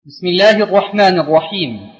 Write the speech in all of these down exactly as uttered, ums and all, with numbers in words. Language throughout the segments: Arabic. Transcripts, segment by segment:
بسم الله الرحمن الرحيم.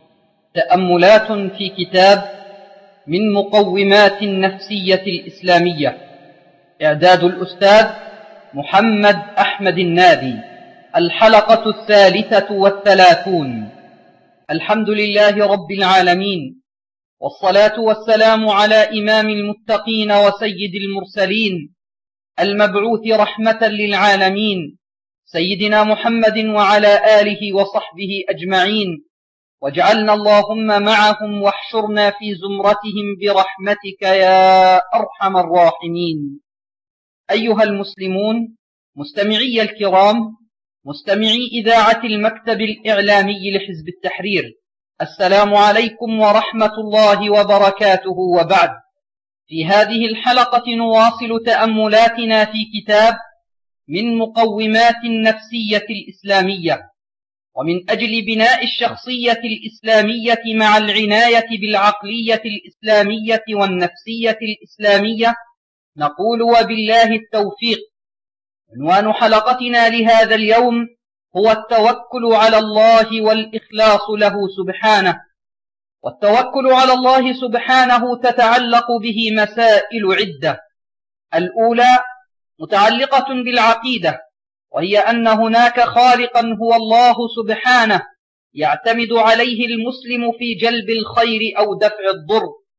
تأملات في كتاب من مقومات النفسية الإسلامية، إعداد الأستاذ محمد أحمد النادي. الحلقة الثالثة والثلاثون. الحمد لله رب العالمين، والصلاة والسلام على إمام المتقين وسيد المرسلين المبعوث رحمة للعالمين، سيدنا محمد وعلى آله وصحبه أجمعين، واجعلنا اللهم معهم واحشرنا في زمرتهم برحمتك يا أرحم الراحمين. أيها المسلمون، مستمعي الكرام، مستمعي إذاعة المكتب الإعلامي لحزب التحرير، السلام عليكم ورحمة الله وبركاته. وبعد، في هذه الحلقة نواصل تأملاتنا في كتاب من مقومات النفسية الإسلامية. ومن أجل بناء الشخصية الإسلامية مع العناية بالعقلية الإسلامية والنفسية الإسلامية، نقول وبالله التوفيق. عنوان حلقتنا لهذا اليوم هو التوكل على الله والإخلاص له سبحانه. والتوكل على الله سبحانه تتعلق به مسائل عدة. الأولى متعلقة بالعقيدة، وهي أن هناك خالقا هو الله سبحانه يعتمد عليه المسلم في جلب الخير أو دفع الضر،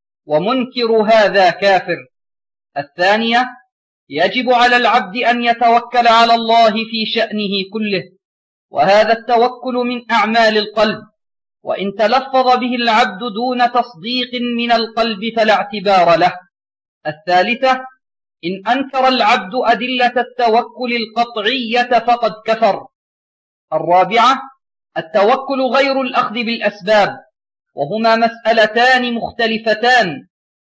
ومنكر هذا كافر. الثانية، يجب على العبد أن يتوكل على الله في شأنه كله، وهذا التوكل من أعمال القلب، وإن تلفظ به العبد دون تصديق من القلب فلا اعتبار له. الثالثة، إن أنكر العبد أدلة التوكل القطعية فقد كفر. الرابعة، التوكل غير الأخذ بالأسباب، وهما مسألتان مختلفتان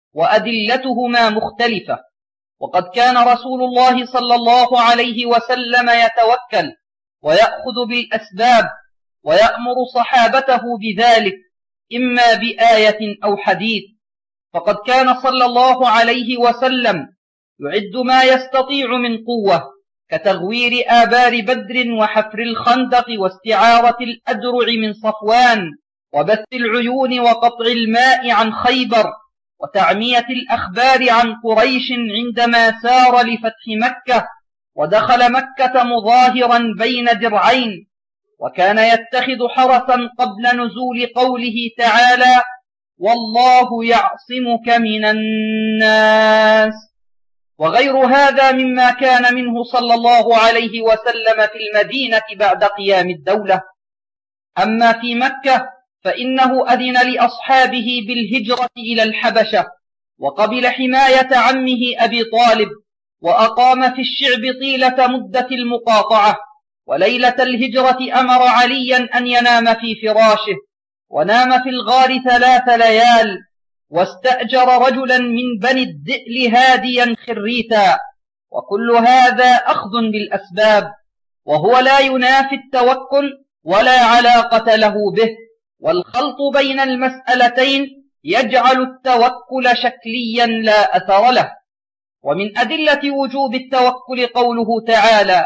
وأدلتهما مختلفة. وقد كان رسول الله صلى الله عليه وسلم يتوكل ويأخذ بالأسباب، ويأمر صحابته بذلك إما بآية أو حديث. فقد كان صلى الله عليه وسلم يعد ما يستطيع من قوة، كتغوير آبار بدر وحفر الخندق واستعارة الأدرع من صفوان وبث العيون وقطع الماء عن خيبر وتعمية الأخبار عن قريش عندما سار لفتح مكة ودخل مكة مظاهرا بين درعين. وكان يتخذ حرسا قبل نزول قوله تعالى: والله يعصمك من الناس، وغير هذا مما كان منه صلى الله عليه وسلم في المدينة بعد قيام الدولة. أما في مكة فإنه أذن لأصحابه بالهجرة إلى الحبشة، وقبل حماية عمه أبي طالب، وأقام في الشعب طيلة مدة المقاطعة. وليلة الهجرة أمر عليا أن ينام في فراشه، ونام في الغار ثلاث ليال، واستأجر رجلا من بني الذئل هاديا خريتا. وكل هذا أخذ بالأسباب، وهو لا ينافي التوكل ولا علاقة له به. والخلط بين المسألتين يجعل التوكل شكليا لا أثر له. ومن أدلة وجوب التوكل قوله تعالى: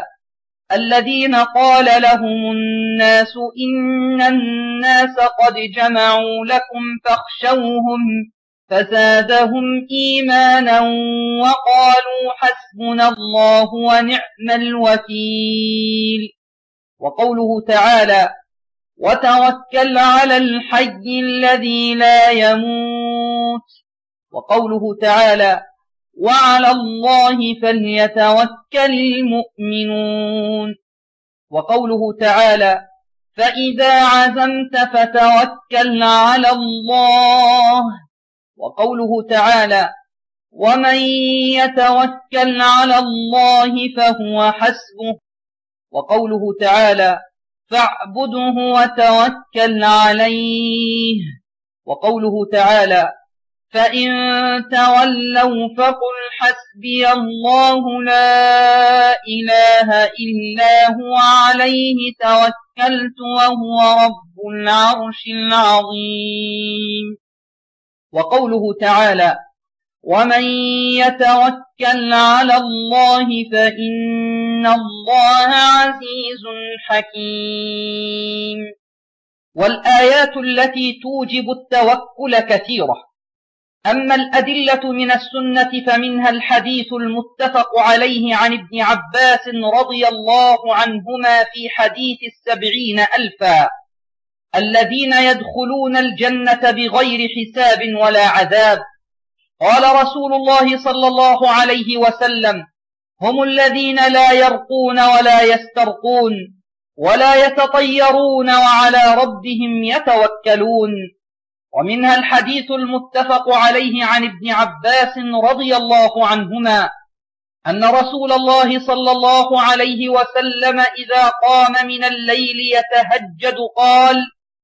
الذين قال لهم الناس إن الناس قد جمعوا لكم فاخشوهم فزادهم إيمانا وقالوا حسبنا الله ونعم الوكيل. وقوله تعالى: وتوكل على الحي الذي لا يموت. وقوله تعالى: وعلى الله فليتوكل المؤمنون. وقوله تعالى: فإذا عزمت فتوكل على الله. وقوله تعالى: ومن يتوكل على الله فهو حسبه. وقوله تعالى: فاعبده وتوكل عليه. وقوله تعالى: فإن تولوا فقل حسبي الله لا إله إلا هو عليه توكلت وهو رب العرش العظيم. وقوله تعالى: ومن يتوكل على الله فإن الله عزيز حكيم. والآيات التي توجب التوكل كثيرة. أما الأدلة من السنة فمنها الحديث المتفق عليه عن ابن عباس رضي الله عنهما في حديث السبعين ألفا الذين يدخلون الجنة بغير حساب ولا عذاب. قال رسول الله صلى الله عليه وسلم: هم الذين لا يرقون ولا يسترقون ولا يتطيرون وعلى ربهم يتوكلون. ومنها الحديث المتفق عليه عن ابن عباس رضي الله عنهما أن رسول الله صلى الله عليه وسلم إذا قام من الليل يتهجد قال: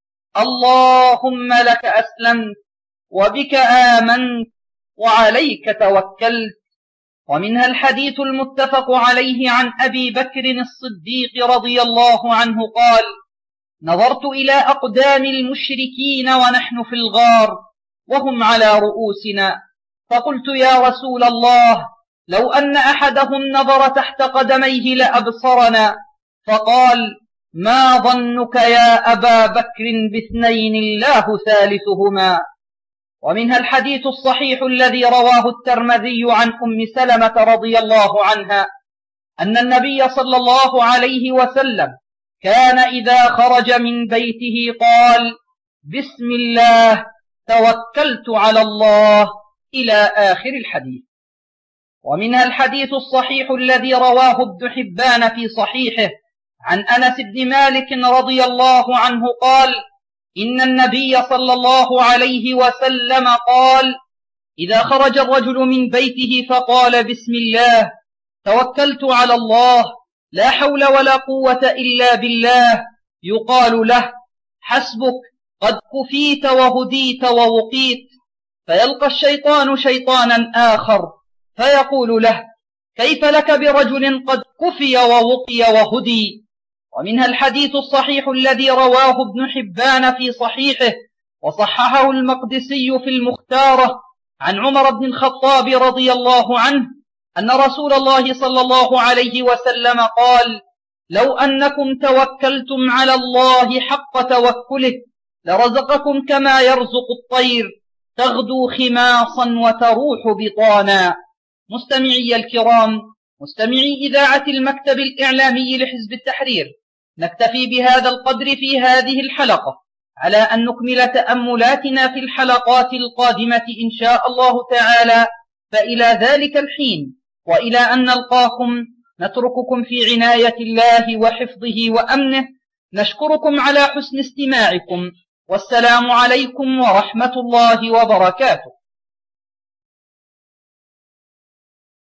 اللهم لك أسلمت وبك آمنت وعليك توكلت. ومنها الحديث المتفق عليه عن أبي بكر الصديق رضي الله عنه قال: نظرت إلى أقدام المشركين ونحن في الغار وهم على رؤوسنا، فقلت يا رسول الله لو أن أحدهم نظر تحت قدميه لأبصرنا. فقال: ما ظنك يا أبا بكر باثنين الله ثالثهما. ومنها الحديث الصحيح الذي رواه الترمذي عن أم سلمة رضي الله عنها أن النبي صلى الله عليه وسلم كان إذا خرج من بيته قال: بسم الله توكلت على الله، إلى آخر الحديث. ومنها الحديث الصحيح الذي رواه ابن حبان في صحيحه عن أنس بن مالك رضي الله عنه قال: إن النبي صلى الله عليه وسلم قال: إذا خرج الرجل من بيته فقال بسم الله توكلت على الله لا حول ولا قوة إلا بالله، يقال له: حسبك قد كفيت وهديت ووقيت. فيلقى الشيطان شيطانا آخر فيقول له: كيف لك برجل قد كفي ووقي وهدي. ومنها الحديث الصحيح الذي رواه ابن حبان في صحيحه وصححه المقدسي في المختارة عن عمر بن الخطاب رضي الله عنه أن رسول الله صلى الله عليه وسلم قال: لو أنكم توكلتم على الله حق توكله لرزقكم كما يرزق الطير تغدو خماصا وتروح بطانا. مستمعي الكرام، مستمعي إذاعة المكتب الإعلامي لحزب التحرير، نكتفي بهذا القدر في هذه الحلقة، على أن نكمل تأملاتنا في الحلقات القادمة إن شاء الله تعالى. فإلى ذلك الحين وإلى أن نلقاكم نترككم في عناية الله وحفظه وأمنه. نشكركم على حسن استماعكم، والسلام عليكم ورحمة الله وبركاته.